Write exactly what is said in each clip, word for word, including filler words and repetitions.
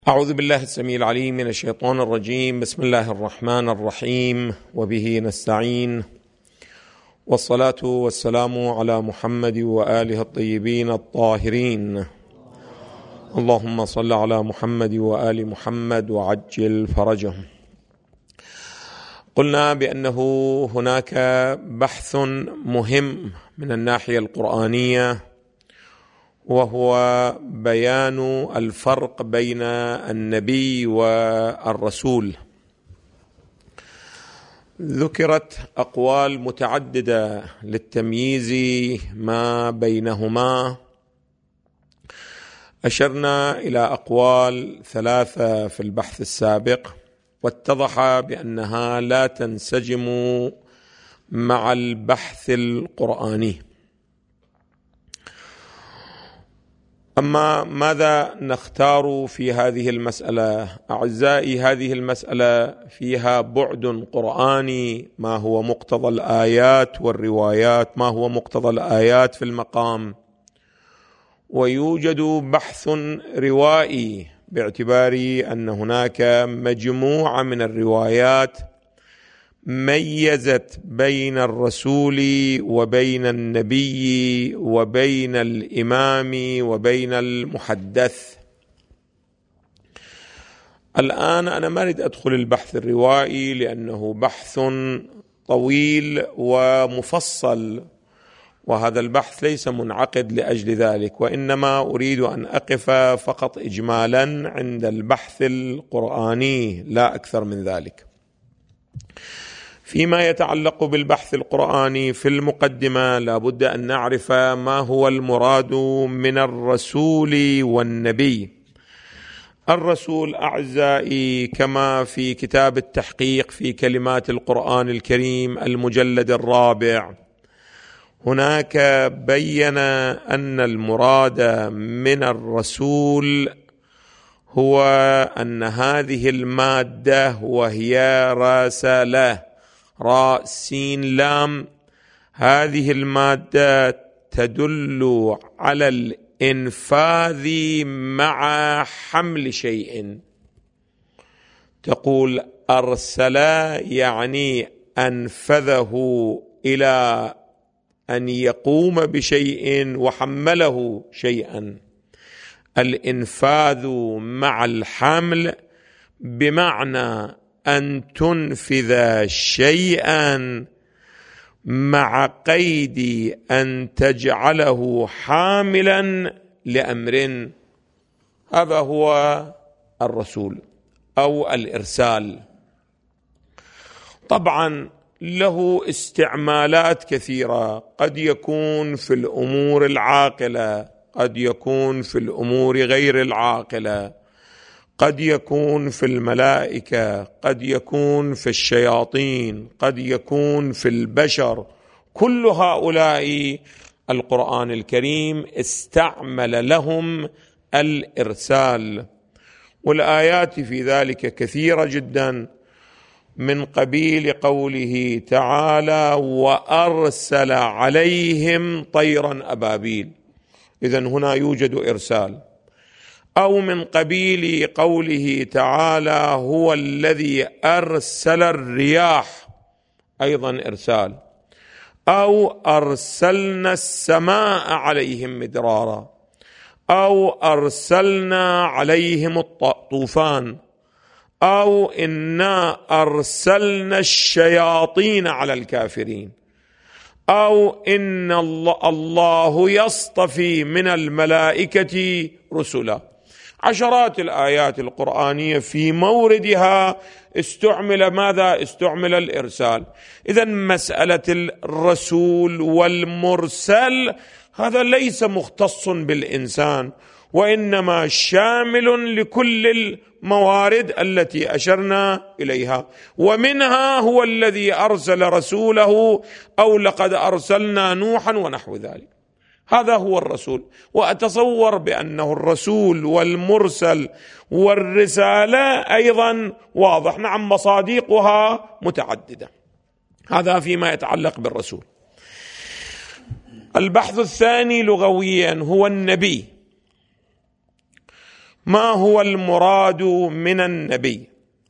أعوذ بالله السميع العليم من الشيطان الرجيم. بسم الله الرحمن الرحيم، وبه نستعين، والصلاة والسلام على محمد وآله الطيبين الطاهرين. اللهم صل على محمد وآل محمد وعجل فرجهم. قلنا بأنه هناك بحث مهم من الناحية القرآنية، وهو بيان الفرق بين النبي والرسول. ذكرت أقوال متعددة للتمييز ما بينهما. أشرنا إلى أقوال ثلاثة في البحث السابق، واتضح بأنها لا تنسجم مع البحث القرآني. أما ماذا نختار في هذه المسألة؟ أعزائي، هذه المسألة فيها بعد قرآني، ما هو مقتضى الآيات والروايات، ما هو مقتضى الآيات في المقام، ويوجد بحث روائي باعتبار أن هناك مجموعة من الروايات ميزت بين الرسول وبين النبي وبين الإمام وبين المحدث. الآن أنا ما أريد أدخل البحث الروائي لأنه بحث طويل ومفصل، وهذا البحث ليس منعقد لأجل ذلك، وإنما أريد أن أقف فقط إجمالا عند البحث القرآني، لا أكثر من ذلك. فيما يتعلق بالبحث القرآني، في المقدمة لا بد أن نعرف ما هو المراد من الرسول والنبي. الرسول أعزائي كما في كتاب التحقيق في كلمات القرآن الكريم المجلد الرابع، هناك بين أن المراد من الرسول هو أن هذه المادة، وهي رسالة راء سين لام، هذه المادة تدل على الإنفاذ مع حمل شيء. تقول أرسل يعني أنفذه إلى أن يقوم بشيء وحمله شيئا. الإنفاذ مع الحمل بمعنى أن تنفذ شيئا مع قيد أن تجعله حاملا لأمر. هذا هو الرسول أو الإرسال. طبعا له استعمالات كثيرة، قد يكون في الأمور العاقلة، قد يكون في الأمور غير العاقلة، قد يكون في الملائكة، قد يكون في الشياطين، قد يكون في البشر. كل هؤلاء القرآن الكريم استعمل لهم الإرسال، والآيات في ذلك كثيرة جدا، من قبيل قوله تعالى وأرسل عليهم طيرا أبابيل. إذن هنا يوجد إرسال. أو من قبيل قوله تعالى هو الذي أرسل الرياح، أيضا إرسال. أو أرسلنا السماء عليهم مدرارا، أو أرسلنا عليهم الطوفان، أو إنا أرسلنا الشياطين على الكافرين، أو إن الله يصطفي من الملائكة رسلا. عشرات الآيات القرآنية في موردها استعمل ماذا؟ استعمل الإرسال. إذن مسألة الرسول والمرسل هذا ليس مختص بالإنسان، وإنما شامل لكل الموارد التي أشرنا إليها، ومنها هو الذي أرسل رسوله، أو لقد أرسلنا نوحا ونحو ذلك. هذا هو الرسول. وأتصور بأنه الرسول والمرسل والرسالة أيضا واضح، نعم مصادقها متعددة. هذا فيما يتعلق بالرسول. البحث الثاني لغويا هو النبي. ما هو المراد من النبي؟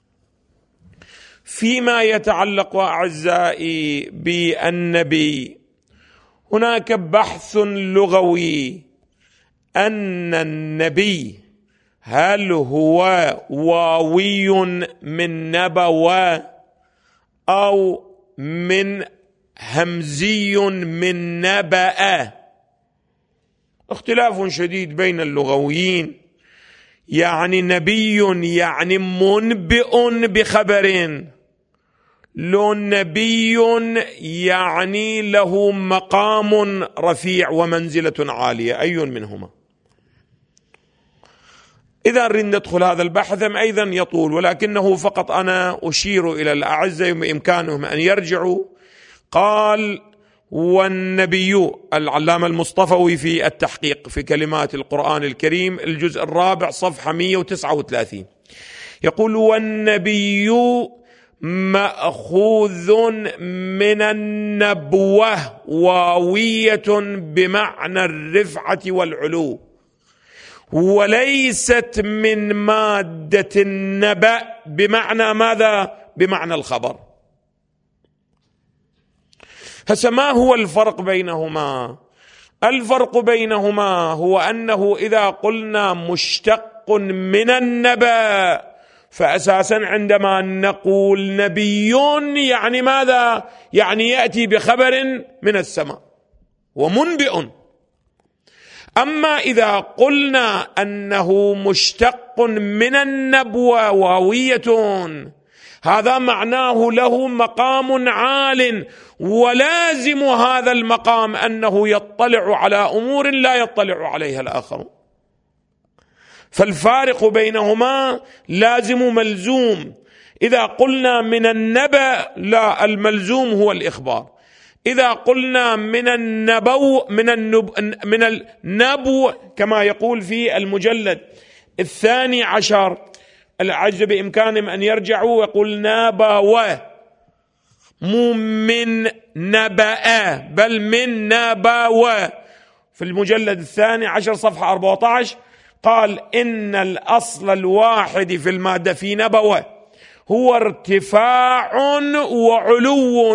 فيما يتعلق أعزائي بالنبي هناك بحث لغوي أن النبي هل هو واوي من نبوة أو من همزي من نبأ؟ اختلاف شديد بين اللغويين. يعني نبي يعني منبئ بخبر، لو نبي يعني له مقام رفيع ومنزلة عالية، أي منهما؟ إذا نريد ندخل هذا البحث أيضا يطول، ولكنه فقط أنا أشير إلى الأعزة بإمكانهم أن يرجعوا. قال: والنبي، العلامة المصطفوي في التحقيق في كلمات القرآن الكريم الجزء الرابع صفحة مئة وتسعة وثلاثين يقول: والنبي مأخوذ من النبوة واوية بمعنى الرفعة والعلو، وليست من مادة النبأ بمعنى ماذا؟ بمعنى الخبر. هسه ما هو الفرق بينهما؟ الفرق بينهما هو أنه إذا قلنا مشتق من النبأ فأساسا عندما نقول نبي يعني ماذا؟ يعني يأتي بخبر من السماء ومنبئ. أما إذا قلنا أنه مشتق من النبوة واوية، هذا معناه له مقام عال، ولازم هذا المقام أنه يطلع على أمور لا يطلع عليها الآخرون. فالفارق بينهما لازم ملزوم. إذا قلنا من النبأ، لا، الملزوم هو الإخبار. إذا قلنا من النبو من النب من النبو كما يقول في المجلد الثاني عشر، العجز بإمكانهم أن يرجعوا ويقول نبوة، مو من نبأ بل من نبوة. في المجلد الثاني عشر صفحة أربعة عشر قال: إن الأصل الواحد في المادة في نبوة هو ارتفاع وعلو.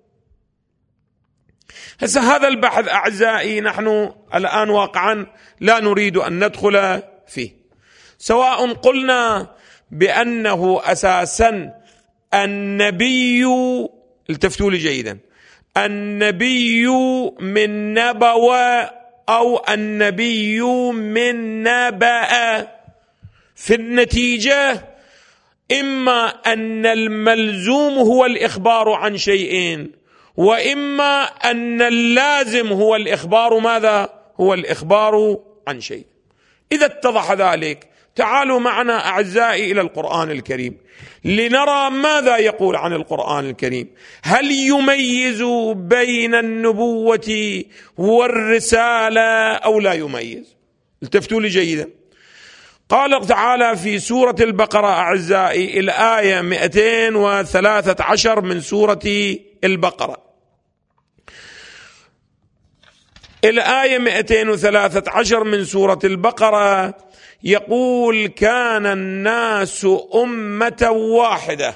هسه هذا البحث أعزائي نحن الآن واقعا لا نريد أن ندخل فيه، سواء قلنا بأنه أساسا النبي، التفتوا لي جيدا، النبي من نبوة أو النبي من نبأ، في النتيجة إما أن الملزوم هو الإخبار عن شيئين، وإما أن اللازم هو الإخبار ماذا؟ هو الإخبار عن شيء. إذا اتضح ذلك تعالوا معنا أعزائي إلى القرآن الكريم لنرى ماذا يقول عن القرآن الكريم. هل يميز بين النبوة والرسالة أو لا يميز؟ التفتوا لي جيدا. قال تعالى في سورة البقرة أعزائي الآية مئتين وثلاثة عشر من سورة البقرة، الآية مئتين وثلاثة عشر من سورة البقرة يقول: كان الناس أمة واحدة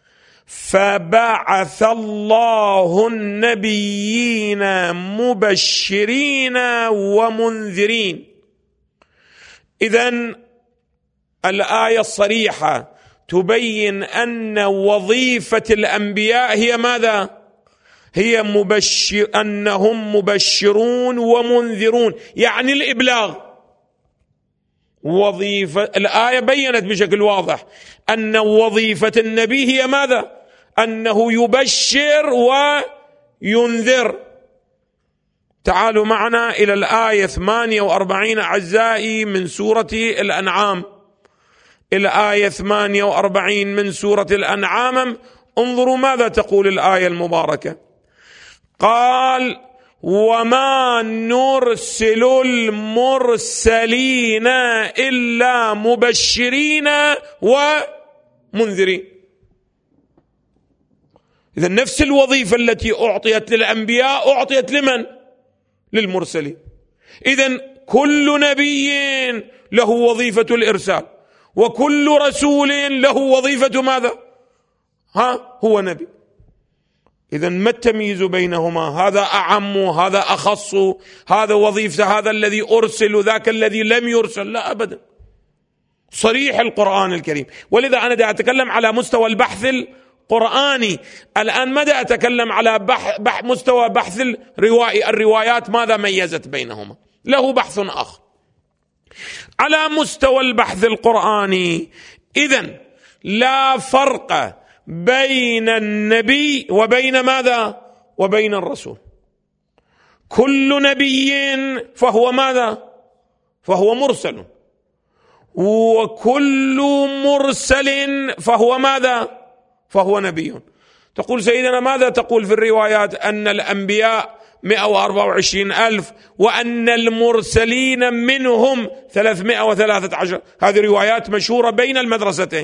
فبعث الله النبيين مبشرين ومنذرين. إذن الآية الصريحة تبين أن وظيفة الأنبياء هي ماذا؟ هي مبشر، أنهم مبشرون ومنذرون، يعني الإبلاغ. وظيفة الآية بيّنت بشكل واضح أن وظيفة النبي هي ماذا؟ أنه يبشر وينذر. تعالوا معنا إلى الآية ثمانية وأربعين أعزائي من سورة الأنعام، الآية ثمانية وأربعين من سورة الأنعام، انظروا ماذا تقول الآية المباركة. قال: وما نرسل المرسلين إلا مبشرين ومنذرين. إذن نفس الوظيفة التي أعطيت للأنبياء أعطيت لمن؟ للمرسلين. إذن كل نبي له وظيفة الإرسال، وكل رسول له وظيفة ماذا؟ ها هو نبي. إذن ما التمييز بينهما؟ هذا أعم، هذا أخص، هذا وظيفة هذا الذي أرسل ذاك الذي لم يرسل، لا أبدا، صريح القرآن الكريم. ولذا أنا دا أتكلم على مستوى البحث القرآني الآن، ماذا أتكلم على بح بح مستوى بحث الروائي، الروايات ماذا ميزت بينهما، له بحث آخر. على مستوى البحث القرآني إذن لا فرق بين النبي وبين ماذا؟ وبين الرسول. كل نبي فهو ماذا؟ فهو مرسل، وكل مرسل فهو ماذا؟ فهو نبي. تقول سيدنا ماذا تقول في الروايات؟ أن الأنبياء مئة وأربعة وعشرين ألف وأن المرسلين منهم ثلاثمائة وثلاثة عشر. هذه روايات مشهورة بين المدرستين.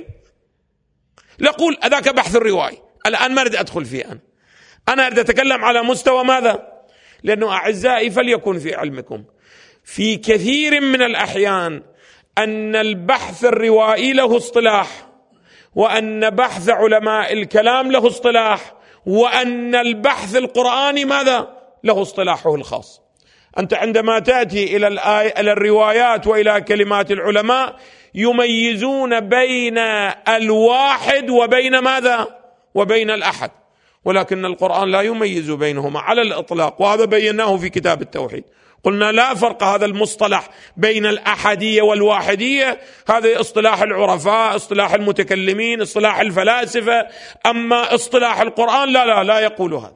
نقول هذاك بحث الرواية، الآن ما أريد أدخل فيه. أنا أنا أريد أتكلم على مستوى ماذا؟ لأنه أعزائي فليكن في علمكم في كثير من الأحيان أن البحث الروائي له اصطلاح، وأن بحث علماء الكلام له اصطلاح، وأن البحث القرآني ماذا؟ له اصطلاحه الخاص. أنت عندما تأتي إلى الآية إلى الروايات وإلى كلمات العلماء يميزون بين الواحد وبين ماذا؟ وبين الأحد، ولكن القرآن لا يميز بينهما على الإطلاق، وهذا بيناه في كتاب التوحيد. قلنا لا فرق هذا المصطلح بين الأحدية والواحدية، هذا اصطلاح العرفاء، اصطلاح المتكلمين، اصطلاح الفلاسفة، أما اصطلاح القرآن لا لا لا يقول هذا.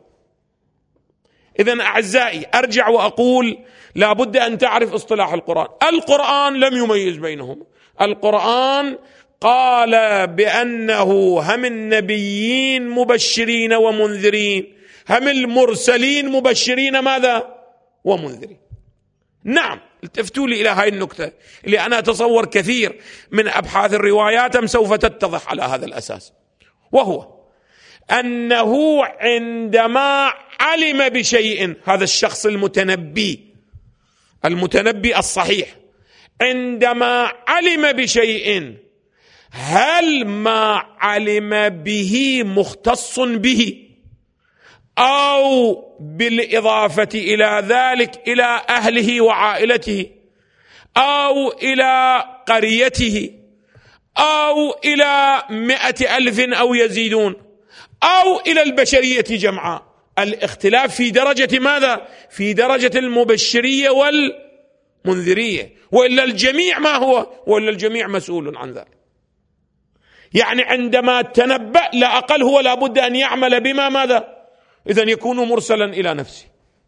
إذن أعزائي أرجع وأقول لا بد أن تعرف اصطلاح القرآن. القرآن لم يميز بينهم. القرآن قال بأنه هم النبيين مبشرين ومنذرين، هم المرسلين مبشرين ماذا؟ ومنذرين. نعم، التفتوا لي إلى هاي النكتة اللي أنا أتصور كثير من أبحاث الروايات سوف تتضح على هذا الأساس، وهو أنه عندما علم بشيء، هذا الشخص المتنبي المتنبي الصحيح عندما علم بشيء، هل ما علم به مختص به أو بالإضافة إلى ذلك إلى أهله وعائلته أو إلى قريته أو إلى مئة ألف أو يزيدون أو إلى البشرية جمعاء؟ الاختلاف في درجة ماذا؟ في درجة المبشرية والمنذرية، وإلا الجميع ما هو؟ وإلا الجميع مسؤول عن ذلك. يعني عندما تنبأ لا أقل هو لابد أن يعمل بما ماذا؟ إذن يكون مرسلا إلى نفسه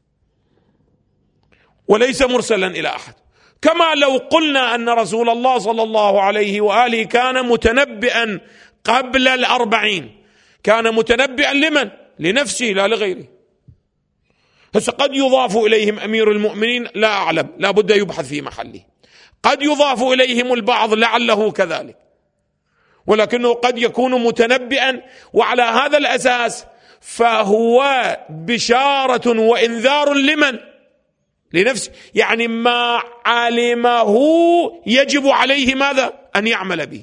وليس مرسلا إلى أحد. كما لو قلنا أن رسول الله صلى الله عليه وآله كان متنبئا قبل الأربعين، كان متنبئا لمن؟ لنفسه لا لغيره. هسه قد يضاف إليهم أمير المؤمنين، لا أعلم، لا بد يبحث في محله. قد يضاف إليهم البعض لعله كذلك، ولكنه قد يكون متنبئا، وعلى هذا الأساس فهو بشارة وإنذار لمن؟ لنفسه. يعني ما علمه يجب عليه ماذا؟ أن يعمل به.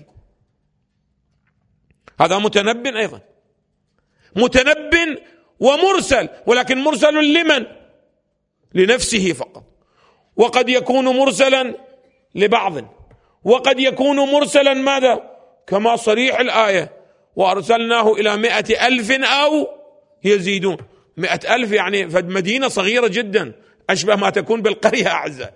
هذا متنبئ أيضا، متنبئ ومرسل، ولكن مرسل لمن؟ لنفسه فقط. وقد يكون مرسلا لبعض، وقد يكون مرسلا ماذا؟ كما صريح الآية وأرسلناه إلى مئة ألف أو يزيدون. مئة ألف يعني فد مدينة صغيرة جدا، أشبه ما تكون بالقرية أعزائي،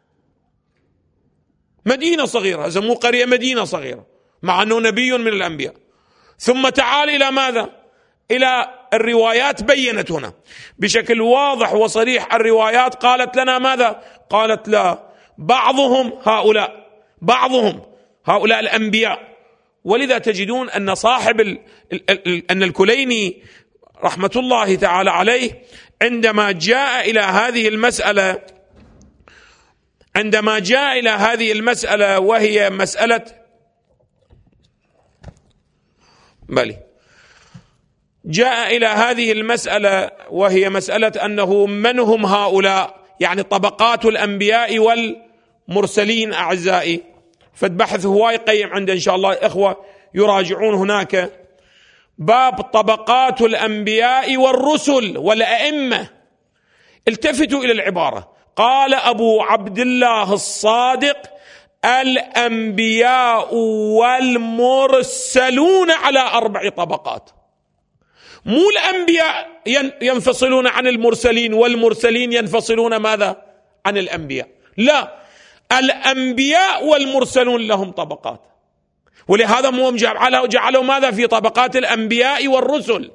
مدينة صغيرة، سموه قرية، مدينة صغيرة، مع أنه نبي من الأنبياء. ثم تعال إلى ماذا؟ إلى الروايات بينت هنا بشكل واضح وصريح. الروايات قالت لنا ماذا؟ قالت لا، بعضهم هؤلاء بعضهم هؤلاء الأنبياء. ولذا تجدون أن صاحب ال ال ال أن الكليني رحمة الله تعالى عليه عندما جاء إلى هذه المسألة عندما جاء إلى هذه المسألة وهي مسألة بلي جاء إلى هذه المسألة وهي مسألة أنه من هم هؤلاء، يعني طبقات الأنبياء مرسلين أعزائي، فالبحث هواي قيم عنده إن شاء الله إخوة يراجعون هناك باب طبقات الأنبياء والرسل والأئمة. التفتوا إلى العبارة، قال أبو عبد الله الصادق: الأنبياء والمرسلون على أربع طبقات. مو الأنبياء ينفصلون عن المرسلين والمرسلين ينفصلون ماذا عن الأنبياء، لا، الأنبياء والمرسلون لهم طبقات، ولهذا هم جعلوا, جعلوا ماذا في طبقات الأنبياء والرسل،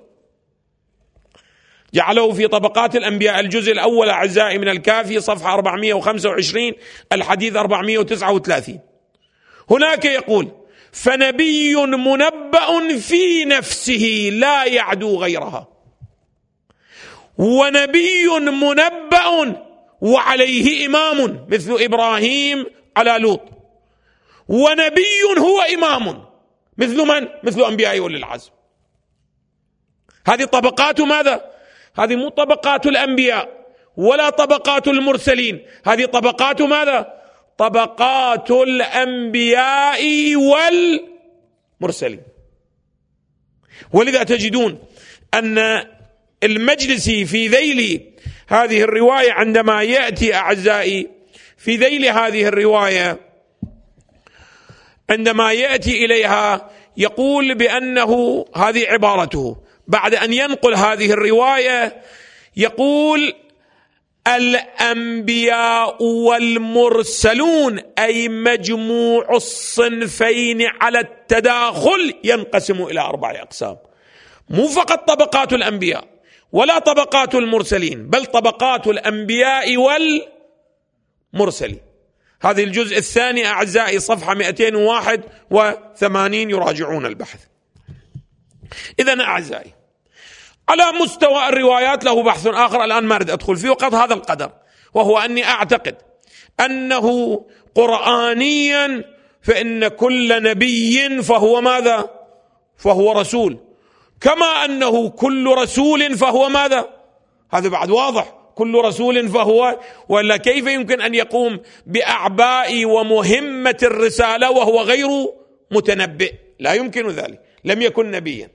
جعلوا في طبقات الأنبياء. الجزء الأول أعزائي من الكافي صفحة أربعمائة وخمسة وعشرين الحديث أربعمائة وتسعة وثلاثين. هناك يقول: فنبي منبأ في نفسه لا يعدو غيرها، ونبي منبأ وعليه إمام مثل إبراهيم على لوط، ونبي هو إمام مثل من؟ مثل أنبياء أولي العزم. هذه طبقات ماذا؟ هذه مو طبقات الأنبياء ولا طبقات المرسلين، هذه طبقات ماذا؟ طبقات الأنبياء والمرسلين. ولذا تجدون أن المجلسي في ذيل هذه الرواية عندما يأتي أعزائي في ذيل هذه الرواية عندما يأتي إليها يقول بأنه هذه عبارته بعد أن ينقل هذه الرواية، يقول: الأنبياء والمرسلون أي مجموع الصنفين على التداخل ينقسم إلى أربع أقسام، مو فقط طبقات الأنبياء ولا طبقات المرسلين، بل طبقات الأنبياء والمرسلين. هذه الجزء الثاني أعزائي صفحة مئتين وواحد وثمانين، يراجعون البحث. إذن أعزائي على مستوى الروايات له بحث آخر الآن ما أريد أدخل فيه وقد هذا القدر، وهو أني أعتقد أنه قرآنيا فإن كل نبي فهو ماذا؟ فهو رسول، كما أنه كل رسول فهو ماذا؟ هذا بعد واضح، كل رسول فهو، ولا كيف يمكن أن يقوم بأعباء ومهمة الرسالة وهو غير متنبئ؟ لا يمكن ذلك، لم يكن نبيا.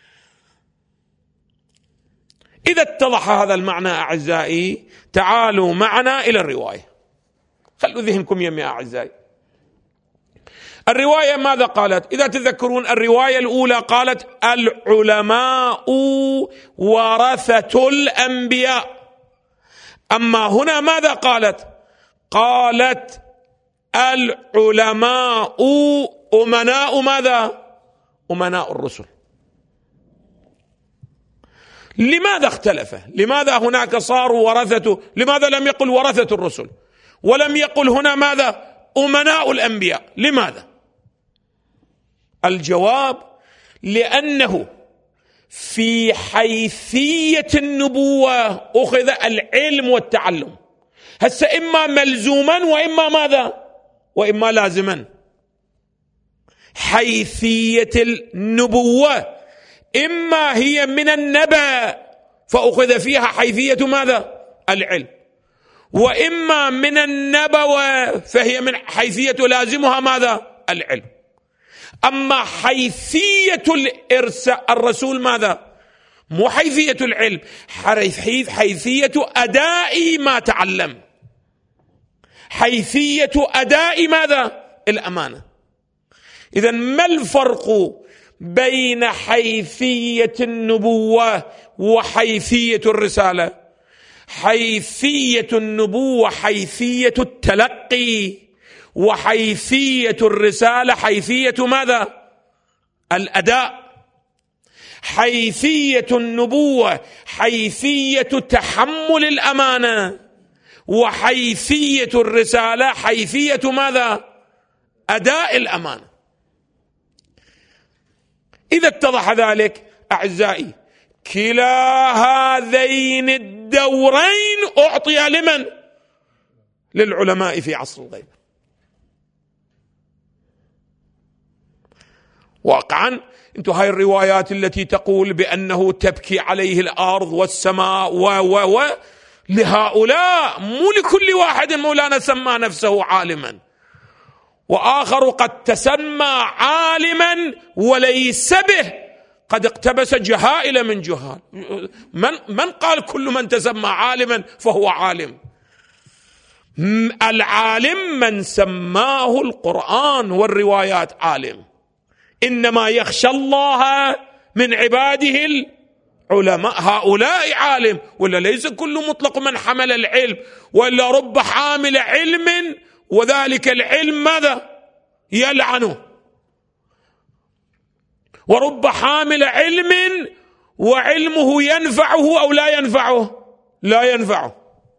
إذا اتضح هذا المعنى أعزائي تعالوا معنا إلى الرواية، خلوا ذهنكم يمي أعزائي. الرواية ماذا قالت؟ إذا تذكرون الرواية الأولى قالت: العلماء ورثة الأنبياء. أما هنا ماذا قالت؟ قالت: العلماء أمناء ماذا؟ أمناء الرسل. لماذا اختلف؟ لماذا هناك صاروا ورثته؟ لماذا لم يقل ورثة الرسل ولم يقل هنا ماذا؟ أمناء الأنبياء؟ لماذا؟ الجواب: لأنه في حيثية النبوة أخذ العلم والتعلم، هسه إما ملزوما وإما ماذا؟ وإما لازما. حيثية النبوة إما هي من النبأ فأخذ فيها حيثية ماذا؟ العلم، وإما من النبوة فهي من حيثية لازمها ماذا؟ العلم. أما حيثية الإرسال الرسول ماذا؟ مو حيثية العلم، حيثية أداء ما تعلم، حيثية أداء ماذا؟ الأمانة. إذن ما الفرق بين حيثية النبوة وحيثية الرسالة؟ حيثية النبوة حيثية التلقي، وحيثية الرسالة حيثية ماذا؟ الأداء. حيثية النبوة حيثية تحمل الأمانة، وحيثية الرسالة حيثية ماذا؟ أداء الأمانة. إذا اتضح ذلك أعزائي كلا هذين الدورين أعطي لمن؟ للعلماء في عصر الغيب. واقعا انتم هاي الروايات التي تقول بأنه تبكي عليه الأرض والسماء و و و لهؤلاء، مو لكل واحد مولانا سمى نفسه عالما، وآخر قد تسمى عالما وليس به، قد اقتبس جهائل من جهال. من, من قال كل من تسمى عالما فهو عالم؟ العالم من سماه القرآن والروايات عالم، إنما يخشى الله من عباده العلماء، هؤلاء عالم، ولا ليس كل مطلق من حمل العلم، ولا رب حامل علم وذلك العلم ماذا؟ يلعنه، ورب حامل علم وعلمه ينفعه أو لا ينفعه؟ لا ينفعه.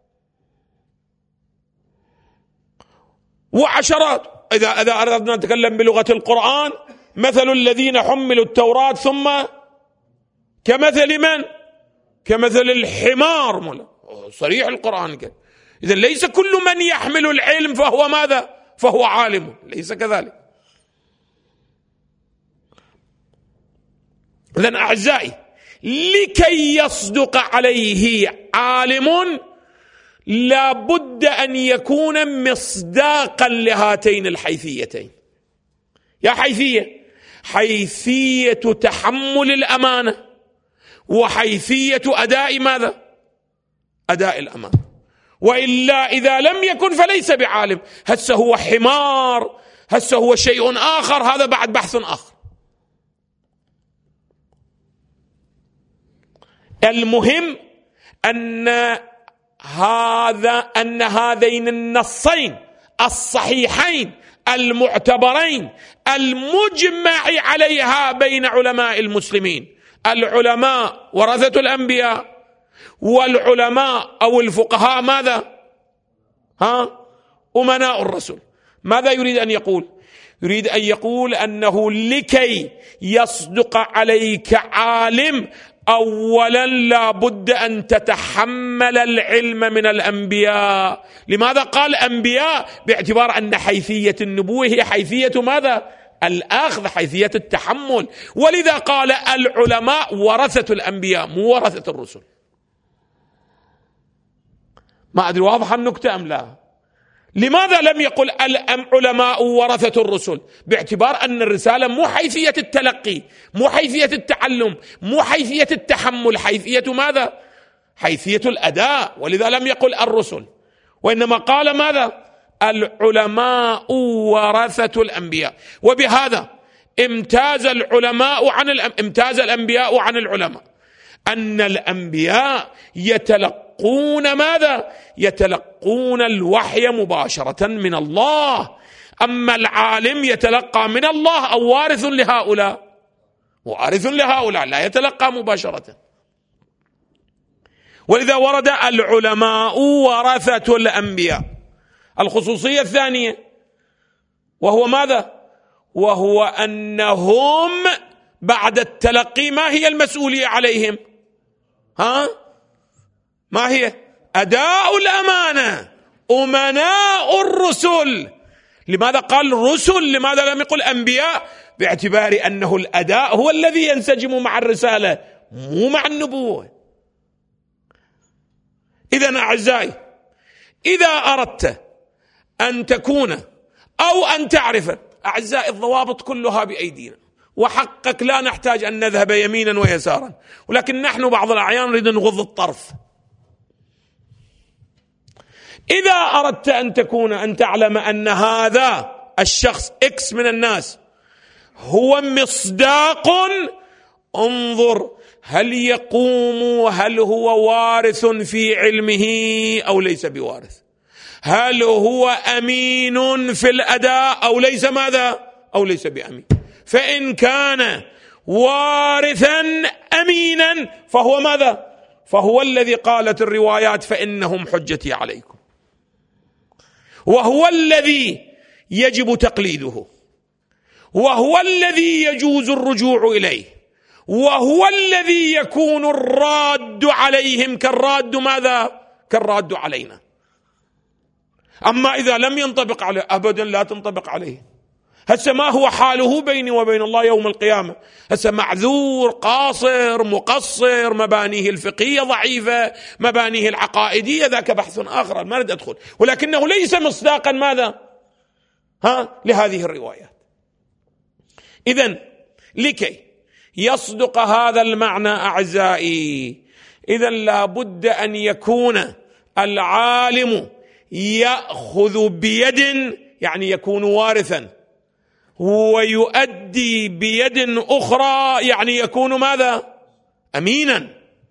وعشرات. إذا إذا أردنا نتكلم بلغة القرآن، مثل الذين حملوا التوراة ثم كمثل من؟ كمثل الحمار. صريح القرآن كده. إذا ليس كل من يحمل العلم فهو ماذا؟ فهو عالم، ليس كذلك. إذن أعزائي، لكي يصدق عليه عالم لا بد أن يكون مصداقا لهاتين الحيثيتين. يا حيثية، حيثية تحمل الأمانة، وحيثية أداء ماذا؟ أداء الأمانة. وإلا إذا لم يكن فليس بعالم، هسه هو حمار، هسه هو شيء آخر، هذا بعد بحث آخر. المهم أن هذا أن هذين النصين الصحيحين المعتبرين المجمع عليها بين علماء المسلمين، العلماء ورثة الأنبياء، والعلماء أو الفقهاء ماذا؟ ها؟ أمناء الرسول. ماذا يريد أن يقول؟ يريد أن يقول أنه لكي يصدق عليك عالم، أولا لا بد أن تتحمل العلم من الأنبياء. لماذا قال أنبياء؟ باعتبار أن حيثية النبوة هي حيثية ماذا؟ الأخذ، حيثية التحمل. ولذا قال العلماء ورثة الأنبياء، مو ورثة الرسل. ما أدري واضح النكتة أم لا؟ لماذا لم يقل العلماء ورثة الرسل؟ باعتبار أن الرسالة مو حيثية التلقي، مو حيثية التعلم، مو حيثية التحمل، حيثية ماذا؟ حيثية الأداء. ولذا لم يقل الرسل، وإنما قال ماذا؟ العلماء ورثة الأنبياء. وبهذا امتاز العلماء عن الأم... امتاز الأنبياء عن العلماء، أن الأنبياء يتلقون ماذا؟ يتلقون الوحي مباشرة من الله، أما العالم يتلقى من الله أو وارث لهؤلاء، وارث لهؤلاء لا يتلقى مباشرة. ولذا ورد العلماء ورثة الأنبياء. الخصوصية الثانية وهو ماذا؟ وهو أنهم بعد التلقي ما هي المسؤولية عليهم؟ ها؟ ما هي؟ أداء الأمانة، أمناء الرسل. لماذا قال رسل؟ لماذا لم يقل أنبياء؟ باعتبار أنه الأداء هو الذي ينسجم مع الرسالة، مو مع النبوة. إذن أعزائي، إذا أردت أن تكون أو أن تعرف، أعزائي الضوابط كلها بأيدينا، وحقك لا نحتاج أن نذهب يمينا ويسارا، ولكن نحن بعض الأحيان نريد نغض الطرف. إذا أردت أن تكون أن تعلم أن هذا الشخص إكس من الناس هو مصداق، انظر هل يقوم، هل هو وارث في علمه أو ليس بوارث، هل هو أمين في الأداء أو ليس ماذا؟ أو ليس بأمين. فإن كان وارثا أمينا فهو ماذا؟ فهو الذي قالت الروايات فإنهم حجتي عليكم، وهو الذي يجب تقليده، وهو الذي يجوز الرجوع إليه، وهو الذي يكون الراد عليهم كالراد ماذا؟ كالراد علينا. أما إذا لم ينطبق عليه أبدا لا تنطبق عليه. هسه ما هو حاله بيني وبين الله يوم القيامة؟ هسه معذور، قاصر، مقصر، مبانيه الفقهية ضعيفة، مبانيه العقائدية، ذاك بحث آخر ما أريد أدخل، ولكنه ليس مصداقا ماذا؟ ها لهذه الروايات. إذن لكي يصدق هذا المعنى أعزائي، إذن لابد أن يكون العالم يأخذ بيد، يعني يكون وارثا، ويؤدي بيد أخرى، يعني يكون ماذا؟ أمينا.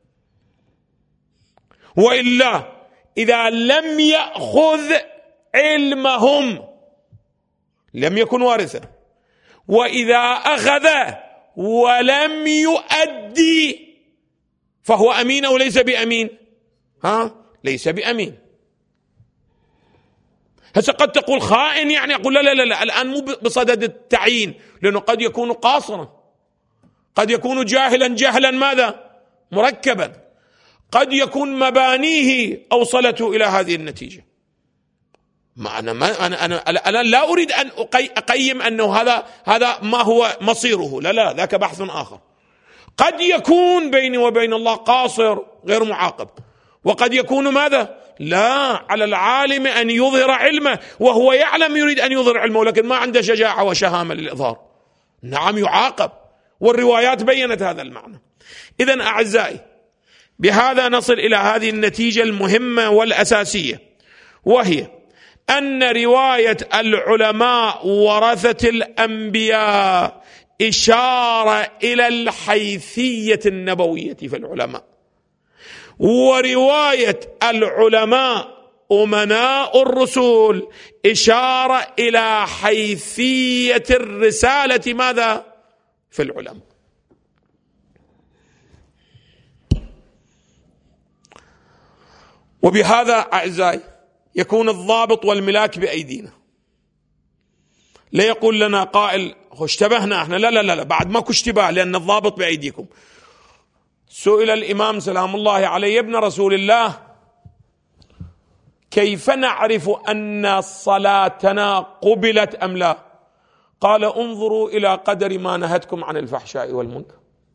وإلا إذا لم يأخذ علمهم لم يكن وارثا، وإذا أخذ ولم يؤدي فهو أمين أو ليس بأمين؟ ها؟ ليس بأمين. هسه قد تقول خائن، يعني أقول لا لا لا, لا. الآن مو بصدد التعيين، لأنه قد يكون قاصرا، قد يكون جاهلا جهلا ماذا؟ مركبا، قد يكون مبانيه أوصلته إلى هذه النتيجة. ما أنا ما أنا أنا أنا لا أريد أن أقيم أنه هذا هذا ما هو مصيره، لا لا، ذاك بحث آخر. قد يكون بيني وبين الله قاصر غير معاقب، وقد يكون ماذا؟ لا، على العالم أن يظهر علمه، وهو يعلم يريد أن يظهر علمه، لكن ما عنده شجاعة وشهامة للإظهار، نعم يعاقب، والروايات بيّنت هذا المعنى. إذن أعزائي، بهذا نصل إلى هذه النتيجة المهمة والأساسية، وهي أن رواية العلماء ورثة الأنبياء إشارة إلى الحيثية النبوية في العلماء، ورواية العلماء أمناء الرسل إشارة إلى حيثية الرسالة ماذا؟ في العلماء. وبهذا أعزائي يكون الضابط والملاك بأيدينا. لا يقول لنا قائل اشتبهنا احنا، لا لا لا, لا بعد ماكو اشتباه، لأن الضابط بأيديكم. سئل الإمام سلام الله عليه ابن رسول الله: كيف نعرف أن صلاتنا قبلت أم لا؟ قال: انظروا إلى قدر ما نهتكم عن الفحشاء والمنكر.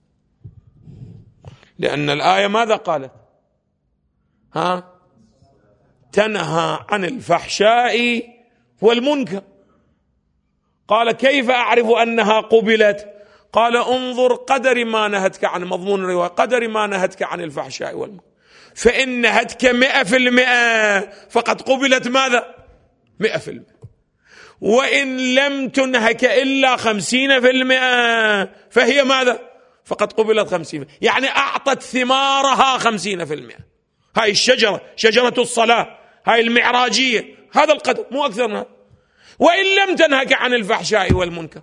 لأن الآية ماذا قالت؟ ها؟ تنهى عن الفحشاء والمنكر. قال: كيف أعرف أنها قبلت؟ قال: انظر قدر ما نهتك عن، مضمون الرواية، قدر ما نهتك عن الفحشاء والمنكر، فإن نهتك مئة في المئة فقد قبلت ماذا؟ مئة في المئة. وإن لم تنهك إلا خمسين في المئة فهي ماذا؟ فقد قبلت خمسين في المئة. يعني أعطت ثمارها خمسين في المئة. هاي الشجرة، شجرة الصلاة، هاي المعراجية، هذا القدر، مو أكثر من هذا. وإن لم تنهك عن الفحشاء والمنكر،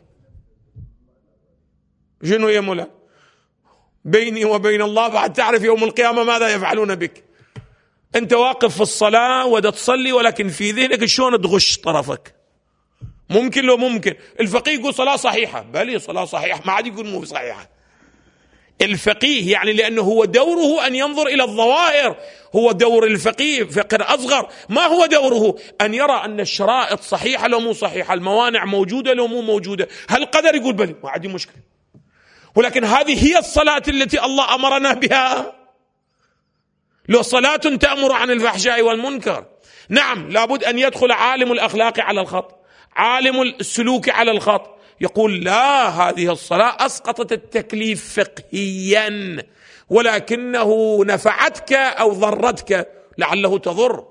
شنو يا مولا؟ بيني وبين الله بعد تعرف يوم القيامة ماذا يفعلون بك. أنت واقف في الصلاة ودا تصلي، ولكن في ذهنك شلون تغش طرفك. ممكن لو ممكن الفقيه يقول صلاة صحيحة، بلي صلاة صحيحة، ما عاد يقول مو صحيحة. الفقيه يعني لأنه هو دوره أن ينظر إلى الظواهر، هو دور الفقيه فقه أصغر، ما هو دوره أن يرى أن الشرائط صحيحة لو مو صحيحة، الموانع موجودة لو مو موجودة. هل قدر يقول بلي، ما عندي مشكلة. ولكن هذه هي الصلاة التي الله أمرنا بها. لو صلاة تأمر عن الفحشاء والمنكر، نعم لابد أن يدخل عالم الأخلاق على الخط، عالم السلوك على الخط، يقول لا، هذه الصلاة أسقطت التكليف فقهيا، ولكنه نفعتك أو ضرتك، لعله تضر،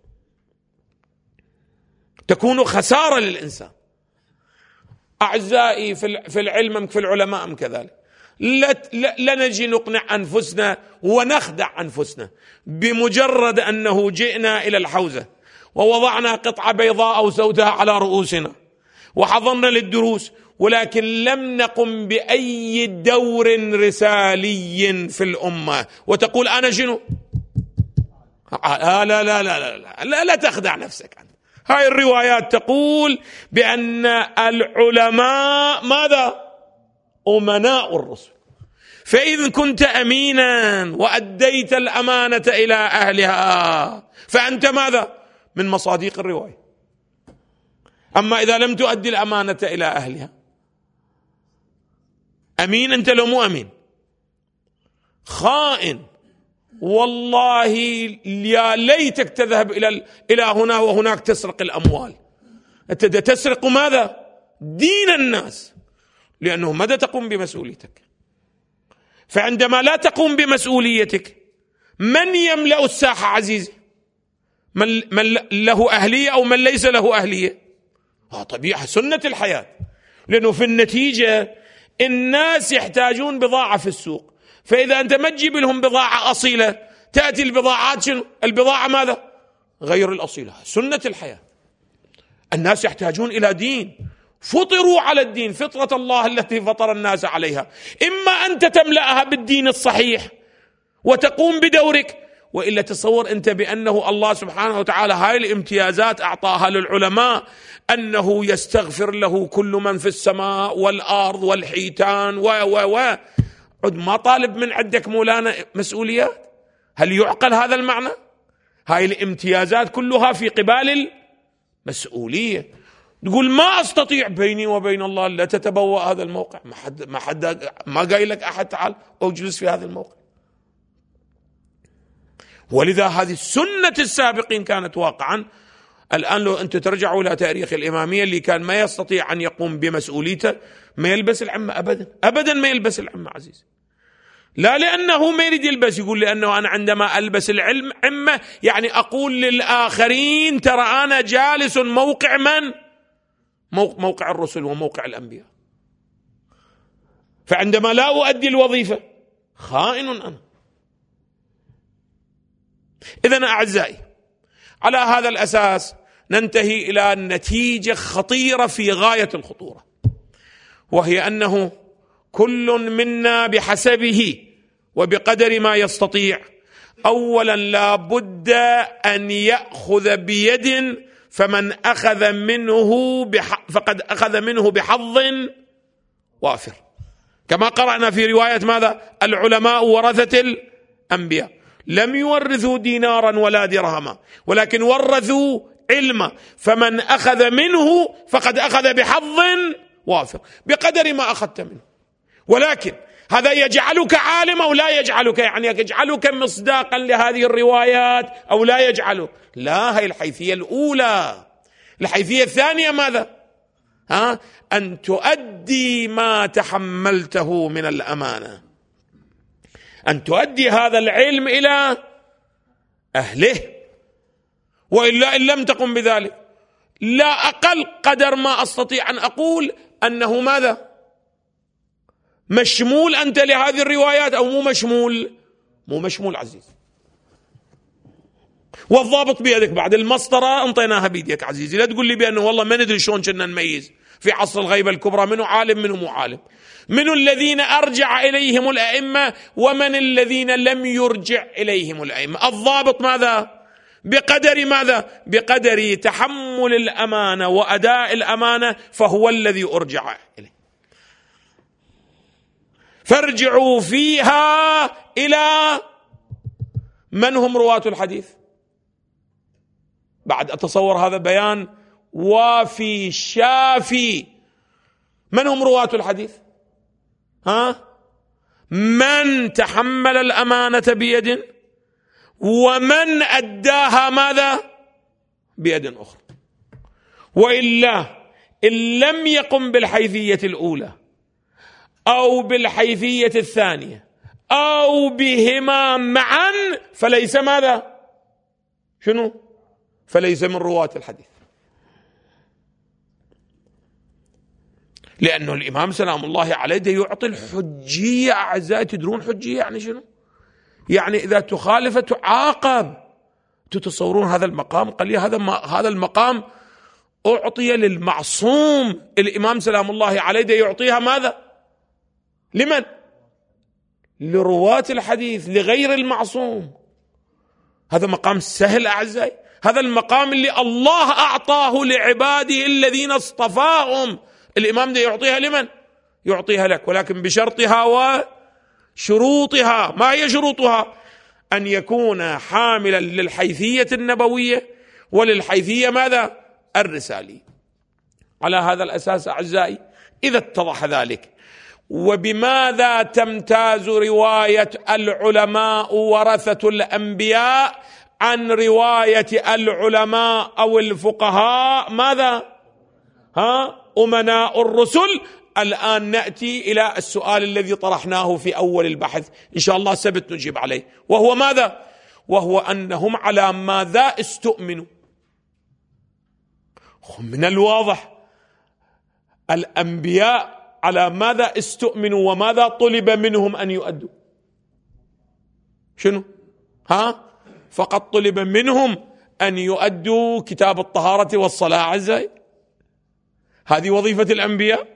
تكون خسارة للإنسان. أعزائي في العلم في العلماء كذلك، لا نجي نقنع أنفسنا ونخدع أنفسنا بمجرد أنه جئنا إلى الحوزة ووضعنا قطعة بيضاء أو سوداء على رؤوسنا وحضرنا للدروس، ولكن لم نقم بأي دور رسالي في الأمة، وتقول أنا شنو؟ لا لا لا لا لا, لا, لا تخدع نفسك. هاي الروايات تقول بأن العلماء ماذا؟ أمناء الرسل. فإذا كنت أمينا وأديت الأمانة إلى أهلها فأنت ماذا؟ من مصاديق الرواية. أما إذا لم تؤدي الأمانة إلى أهلها، أمين أنت لو مو أمين، خائن، والله يا ليتك تذهب إلى إلى هنا وهناك تسرق الأموال. أنت تسرق ماذا؟ دين الناس، لأنه ماذا تقوم بمسؤوليتك؟ فعندما لا تقوم بمسؤوليتك، من يملأ الساحة عزيزي؟ من, من له أهلية أو من ليس له أهلية؟ آه طبيعة سنة الحياة، لأنه في النتيجة الناس يحتاجون بضاعة في السوق، فإذا أنت ما تجيب لهم بضاعة أصيلة، تأتي البضاعات شنو؟ البضاعة ماذا؟ غير الأصيلة. سنة الحياة. الناس يحتاجون إلى دين، فطروا على الدين، فطرة الله التي فطر الناس عليها. إما أنت تملأها بالدين الصحيح وتقوم بدورك، وإلا تصور أنت بأنه الله سبحانه وتعالى هاي الامتيازات أعطاها للعلماء، أنه يستغفر له كل من في السماء والأرض والحيتان و و و عد ما طالب من عندك مولانا مسؤوليات؟ هل يعقل هذا المعنى؟ هاي الامتيازات كلها في قبال المسؤولية. تقول ما أستطيع، بيني وبين الله لا تتبوأ هذا الموقع، ما حد ما حد ما قايل لك أحد تعال أجلس في هذا الموقع. ولذا هذه سنة السابقين كانت واقعا. الآن لو أنتم ترجعوا إلى تاريخ الإمامية، اللي كان ما يستطيع أن يقوم بمسؤوليته ما يلبس العمة أبدا أبدا، ما يلبس العمة عزيز، لا لأنه ما يريد يلبس، يقول لأنه أنا عندما ألبس العلم عمة يعني أقول للآخرين ترى أنا جالس موقع من؟ موقع الرسل وموقع الأنبياء. فعندما لا أؤدي الوظيفة خائن أنا. إذن أعزائي، على هذا الأساس ننتهي إلى نتيجة خطيرة في غاية الخطورة، وهي أنه كل منا بحسبه وبقدر ما يستطيع أولا لا بد أن يأخذ بيد، فمن أخذ منه بح فقد أخذ منه بحظ وافر، كما قرأنا في رواية ماذا؟ العلماء ورثة الأنبياء، لم يورثوا دينارا ولا درهما ولكن ورثوا علما، فمن أخذ منه فقد أخذ بحظ وافر بقدر ما أخذت منه. ولكن هذا يجعلك عالم أو لا يجعلك، يعني يجعلك مصداقا لهذه الروايات أو لا يجعلك؟ لا، هي الحيثية الأولى. الحيثية الثانية ماذا؟ ها؟ أن تؤدي ما تحملته من الأمانة، أن تؤدي هذا العلم إلى أهله، وإلا إن لم تقم بذلك لا أقل قدر ما أستطيع أن أقول أنه ماذا؟ مشمول أنت لهذه الروايات أو مو مشمول؟ مو مشمول عزيز. والضابط بيدك، بعد المسطرة انطيناها بيدك عزيزي. لا تقول لي بأنه والله ما ندري شلون كنا نميز في عصر الغيبة الكبرى منو عالم منو مو عالم، من الذين أرجع إليهم الأئمة ومن الذين لم يرجع إليهم الأئمة. الضابط ماذا؟ بقدر ماذا؟ بقدر تحمل الأمانة وأداء الأمانة، فهو الذي أرجع إليه. فارجعوا فيها إلى من هم رواة الحديث. بعد أتصور هذا بيان وافي شافي. من هم رواة الحديث؟ ها؟ من تحمل الأمانة بيد ومن أداها ماذا؟ بيد أخرى. وإلا إن لم يقم بالحيثية الأولى أو بالحيثية الثانية أو بهما معا فليس ماذا؟ شنو؟ فليس من رواة الحديث. لأنه الإمام سلام الله عليه يعطي الحجية. أعزائي، تدرون حجية يعني شنو؟ يعني إذا تخالف تعاقب. تتصورون هذا المقام قليل؟ هذا هذا المقام أعطي للمعصوم. الإمام سلام الله عليه يعطيها ماذا؟ لمن؟ لرواة الحديث، لغير المعصوم. هذا مقام سهل أعزائي. هذا المقام اللي الله أعطاه لعباده الذين اصطفاهم. الإمام ده يعطيها لمن؟ يعطيها لك، ولكن بشرطها وشروطها. ما هي شروطها؟ أن يكون حاملا للحيثية النبوية وللحيثية ماذا؟ الرسالية. على هذا الأساس أعزائي إذا اتضح ذلك. وبماذا تمتاز رواية العلماء ورثة الأنبياء عن رواية العلماء أو الفقهاء ماذا؟ ها؟ أمناء الرسل. الآن نأتي إلى السؤال الذي طرحناه في أول البحث، إن شاء الله سبت نجيب عليه، وهو ماذا؟ وهو أنهم على ماذا استؤمنوا؟ من الواضح الأنبياء على ماذا استؤمنوا وماذا طلب منهم أن يؤدوا؟ شنو؟ ها؟ فقط طلب منهم أن يؤدوا كتاب الطهارة والصلاة عزائي. هذه وظيفة الأنبياء.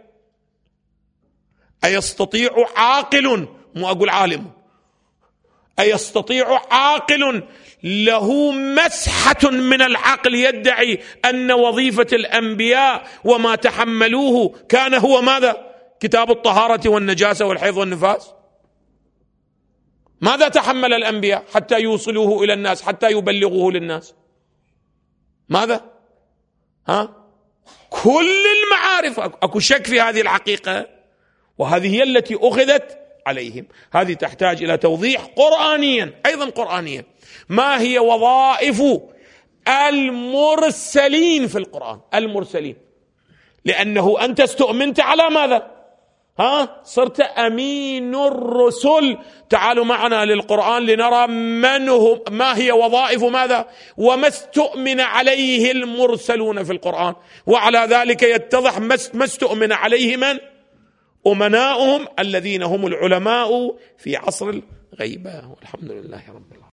أيستطيع عاقل، مو أقول عالم، أيستطيع عاقل له مسحة من العقل يدعي أن وظيفة الأنبياء وما تحملوه كان هو ماذا؟ كتاب الطهارة والنجاسة والحيض والنفاس؟ ماذا تحمل الأنبياء حتى يوصلوه إلى الناس، حتى يبلغوه للناس؟ ماذا؟ ها؟ كل المعارف. أكو شك في هذه الحقيقة، وهذه هي التي أخذت عليهم. هذه تحتاج إلى توضيح قرآنيا أيضا قرآنيا. ما هي وظائف المرسلين في القرآن؟ المرسلين، لأنه أنت استؤمنت على ماذا؟ ها؟ صرت أمين الرسل. تعالوا معنا للقرآن لنرى من هم، ما هي وظائف ماذا وما استؤمن عليه المرسلون في القرآن، وعلى ذلك يتضح ما استؤمن عليه من؟ أمناؤهم الذين هم العلماء في عصر الغيبة. والحمد لله رب العالمين.